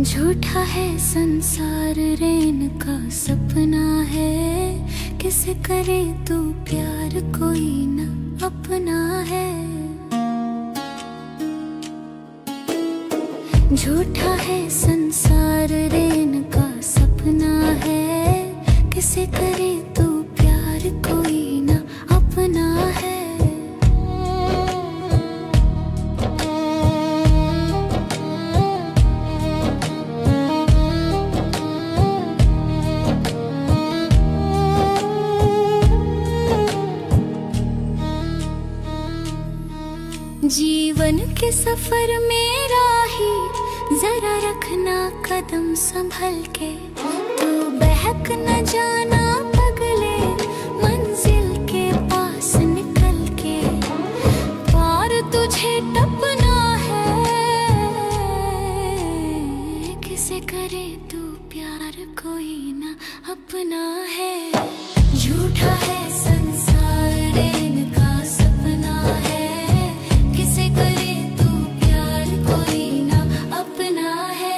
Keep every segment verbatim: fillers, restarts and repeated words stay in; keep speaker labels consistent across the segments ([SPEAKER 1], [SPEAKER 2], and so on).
[SPEAKER 1] झूठा है संसार रेन का सपना है, किसे करे तू प्यार कोई ना अपना है। झूठा है संसार रेन का सपना है, किसे करे तू प्यार कोई ना अपना है। जीवन के सफर में राही जरा रखना कदम संभल के, तू बहक न जाना पगले मंजिल के पास निकल के। पार तुझे टपना है, किसे करे तू प्यार कोई ना अपना है। झूठा है संसार रेन का सपना है, किसे करे तू प्यार कोई ना अपना है।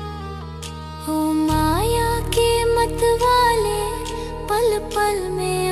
[SPEAKER 1] ओ माया के मत वाले पल पल में